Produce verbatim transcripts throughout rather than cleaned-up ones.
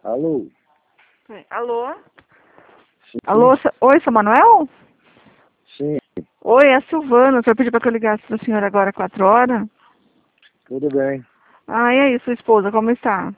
Alô? Sim. Alô? Sim, Alô? Sa- Oi, seu Manuel? sim, Oi, é a Silvana. O senhor pediu para que eu ligasse para a senhora agora às quatro horas? tudo bem. Ah, e aí, sua esposa, como está?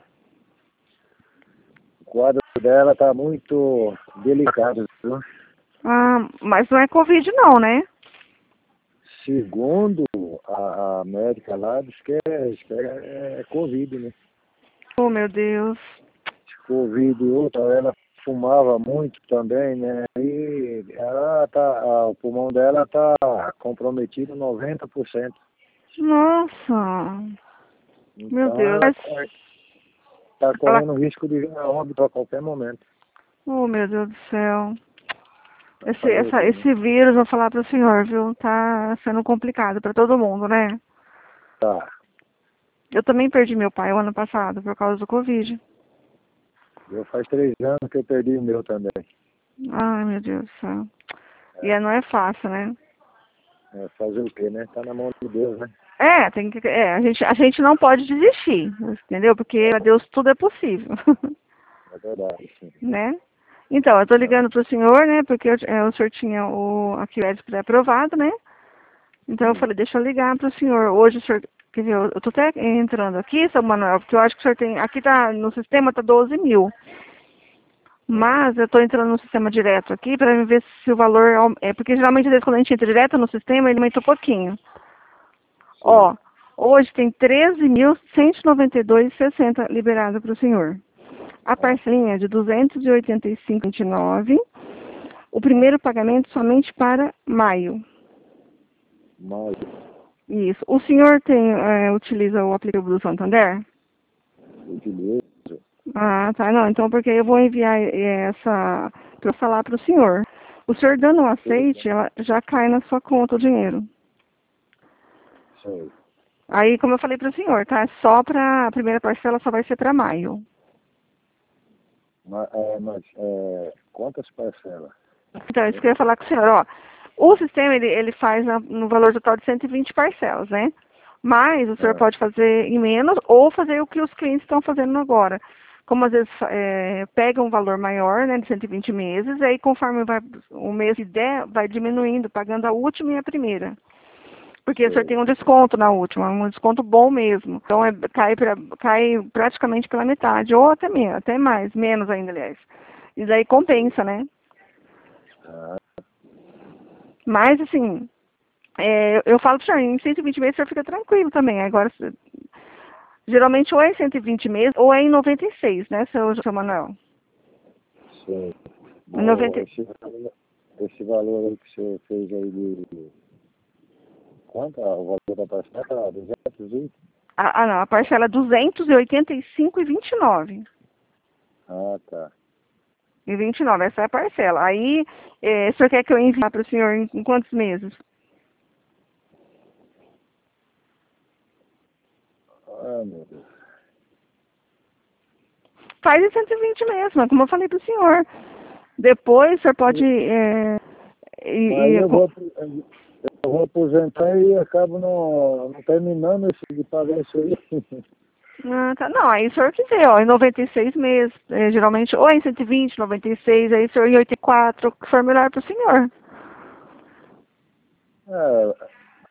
O quadro dela tá muito delicado, viu? Ah, mas não é Covid não, né? Segundo a, a médica lá, diz que é, diz que é, é Covid, né? Oh, meu Deus. Covid e outra, ela fumava muito também, né? E ela tá, a- o pulmão dela tá comprometido noventa por cento. Nossa. Meu Então Deus. ela Mas tá, tá ela... correndo risco de vir a óbito a qualquer momento. Oh, meu Deus do céu. Vai Esse, fazer o essa, quê, né? esse vírus, vou falar para o senhor, viu? Tá sendo complicado para todo mundo, né? Tá. Eu também perdi meu pai o ano passado por causa do Covid. Eu faz três anos que eu perdi o meu também. Ai, meu Deus do céu. E É. é, não é fácil, né? É, fazer o quê, né? Tá na mão de Deus, né? É, tem que, é, a gente, a gente não pode desistir, entendeu? Porque a Deus tudo é possível, É verdade, sim. né? Então, eu tô Ah, ligando pro senhor, né? Porque eu- é, o senhor tinha o aqui o Edson pré-aprovado, né? Então eu hum. falei, deixa eu ligar pro senhor. Hoje o senhor, quer dizer, eu eu tô até entrando aqui, seu Manuel, porque eu acho que o senhor tem, aqui tá, no sistema tá doze mil. Ah, Mas eu tô entrando no sistema direto aqui para ver se o valor, aum- é porque geralmente às vezes quando a gente entra direto no sistema, ele aumenta um pouquinho. sim. Ó, hoje tem treze mil cento e noventa e dois e sessenta liberado para o senhor. A Ah, parcelinha é de duzentos e oitenta e cinco e nove. O primeiro pagamento somente para maio. mas, Isso. O senhor tem, é, utiliza o aplicativo do Santander? utilizo. Ah, tá. Não, então porque eu vou enviar é, essa para falar para o senhor. O senhor dando um Tudo bem. aceite, ela já cai na sua conta o dinheiro. Sei. Aí, como eu falei para o senhor, tá? Só para a primeira parcela só vai ser para maio. Mas, é, mas é, quantas parcelas? Então, é isso que eu ia falar com o senhor, ó. O sistema, ele, ele faz na- no valor total de cento e vinte parcelas, né? Mas o senhor Ah, pode fazer em menos ou fazer o que os clientes estão fazendo agora. Como às vezes é, pega um valor maior, né, de cento e vinte meses, aí conforme vai, o mês que der, vai diminuindo, pagando a última e a primeira. Porque o senhor tem sei. um desconto na última, um desconto bom mesmo. Então é, cai, pra, cai praticamente pela metade, ou até menos, até mais, menos ainda, aliás. E daí Sei. compensa, né? Ah, Mas, assim, é, eu falo para o senhor, em cento e vinte meses o senhor fica tranquilo também. Agora, se- geralmente ou é em cento e vinte meses ou é em noventa e seis, né, seu, seu Manuel? sei. Em Mas o- noventa, esse, valor- esse valor aí que você fez aí de... Quanto? Ah, o valor da parcela? duzentos e vinte? ah, ah, não, a parcela é duzentos e oitenta e cinco e vinte e nove. Ah, tá. E vinte e nove, essa é a parcela. Aí, é, o senhor quer que eu envie para o senhor em, em quantos meses? Ah, meu Deus. Faz em cento e vinte mesmo, como eu falei para o senhor. Depois, o senhor pode... É, Mas e, e, eu com- vou, eu vou aposentar e acabo não, não terminando esse, de pagar isso aí. ah, tá. Não, aí o senhor quiser, ó, em noventa e seis meses, é, geralmente, ou em cento e vinte, noventa e seis, aí o senhor em oitenta e quatro, o que for melhor para o senhor. É,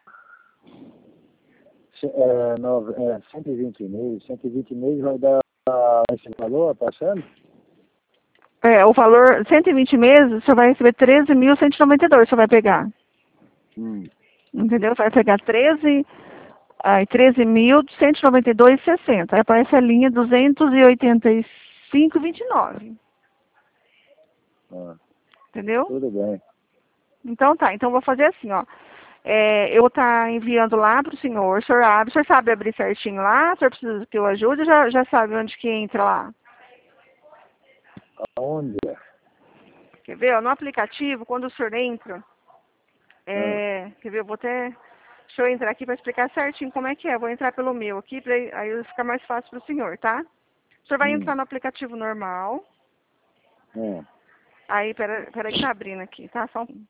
ce- é, nove, é, cento e vinte meses, cento e vinte meses vai dar esse valor, a parcela? É, o valor, cento e vinte meses, o senhor vai receber treze mil cento e noventa e dois, o senhor vai pegar. Hum, Entendeu? Você vai pegar treze, ai, treze mil cento e noventa e dois e sessenta. Aí aparece a linha duzentos e oitenta e cinco e vinte e nove. ah, Entendeu? tudo bem. Então tá, então eu vou fazer assim, ó. É, eu vou estar enviando lá pro senhor, o senhor abre, o senhor sabe abrir certinho lá, o senhor precisa que eu ajude, já, já sabe onde que entra lá. Aonde? Quer ver? Ó, no aplicativo, quando o senhor entra, Ah, é, quer ver, eu vou até, deixa eu entrar aqui para explicar certinho como é que é. Eu vou entrar pelo meu aqui, pra, aí fica mais fácil pro senhor, tá? O senhor vai entrar hum, no aplicativo normal, hum. aí, pera, pera aí que tá abrindo aqui, tá? Só um...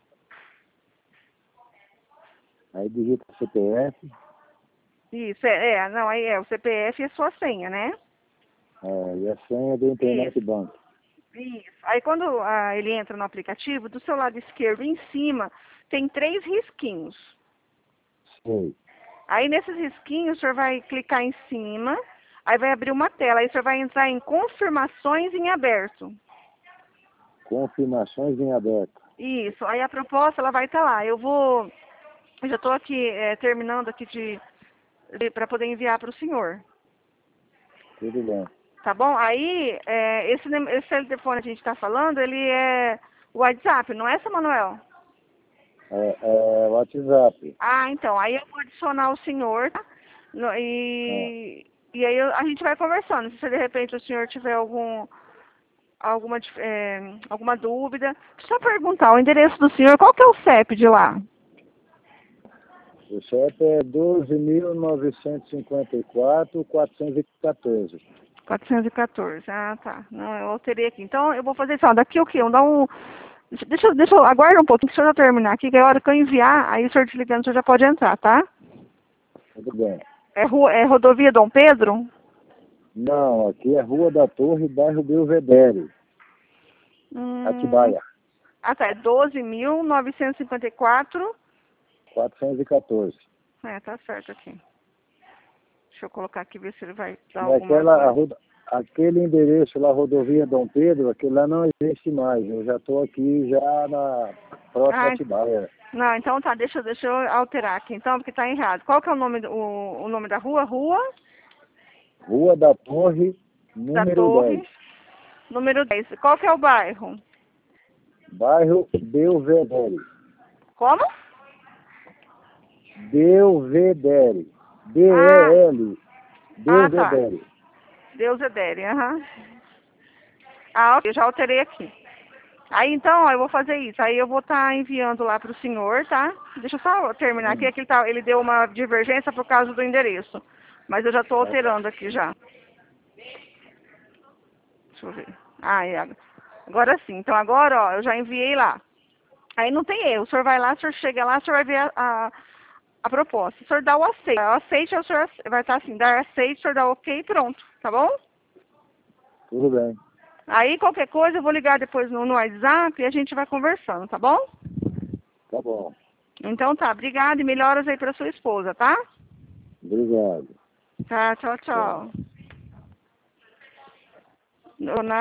Aí digita C P F. Isso, é, é, não, aí é o C P F e a sua senha, né? É, e a senha do Internet Bank. Isso. Aí quando ah, ele entra no aplicativo, do seu lado esquerdo em cima, tem três risquinhos. Sei. Aí nesses risquinhos, o senhor vai clicar em cima, aí vai abrir uma tela, aí o senhor vai entrar em confirmações em aberto. Confirmações em aberto. Isso. Aí a proposta, ela vai estar lá. Eu vou, eu já estou aqui é, terminando aqui de, de para poder enviar para o senhor. Tudo bem. Tá bom? Aí, é, esse, nem- esse telefone que a gente está falando, ele é o WhatsApp, não é, seu Manuel? É, é WhatsApp. Ah, então, aí eu vou adicionar o senhor, tá? No- É. e, e aí eu- a gente vai conversando. Se de repente o senhor tiver algum, alguma, dif- é, alguma dúvida. Deixa eu perguntar, o endereço do senhor, qual que é o C E P de lá? O C E P é doze mil novecentos e cinquenta e quatro, quatrocentos e quatorze. quatrocentos e quatorze. Ah, tá. Não, eu alterei aqui. Então, eu vou fazer isso. Ó, daqui o quê? Eu dar um... Deixa, deixa, eu- deixa eu... Aguarda um pouquinho, que o senhor já terminar aqui, que a hora que eu enviar, aí o senhor desligando, o senhor já pode entrar, tá? Tudo bem. É, rua, é rodovia Dom Pedro? Não, aqui é Rua da Torre, bairro Belvedere, Hum... Atibaia, Ah, tá. É doze mil novecentos e cinquenta e quatro. quatrocentos e quatorze. É, tá certo aqui. Deixa eu colocar aqui, ver se ele vai dar E alguma aquela, a coisa. roda- aquele endereço lá, rodovia Dom Pedro, aquele lá não existe mais. Eu já estou aqui já na próxima Ah, Atibaia. não, então tá, deixa, deixa eu alterar aqui, então, porque tá errado. Qual que é o nome, do- o, o nome da rua? Rua Rua da Torre, da número Torre, dez. número dez. Qual que é o bairro? Bairro Belvedere. Como? Belvedere. Ah, B E L. ah, tá. Belvedere. Deus é dele, aham. Ah, ok, já alterei aqui. Aí então, ó, eu vou fazer isso. Aí eu vou estar enviando lá para o senhor, tá? Deixa eu só terminar aqui, Hum, é que ele, tá, ele deu uma divergência por causa do endereço. Mas eu já estou tá, tá. alterando aqui já. Deixa eu ver. Ah, é. Agora sim. Então agora, ó, eu já enviei lá. Aí não tem erro. O senhor vai lá, o senhor chega lá, o senhor vai ver a, a, a proposta. O senhor dá o aceite. O aceite, o senhor vai estar assim, dar aceite, o senhor dá ok e pronto. Tá bom? Tudo bem. Aí qualquer coisa eu vou ligar depois no, no WhatsApp e a gente vai conversando, tá bom? Tá bom. Então tá, obrigada e melhoras aí pra sua esposa, tá? Obrigado. Tá, tchau, Tchau. tchau.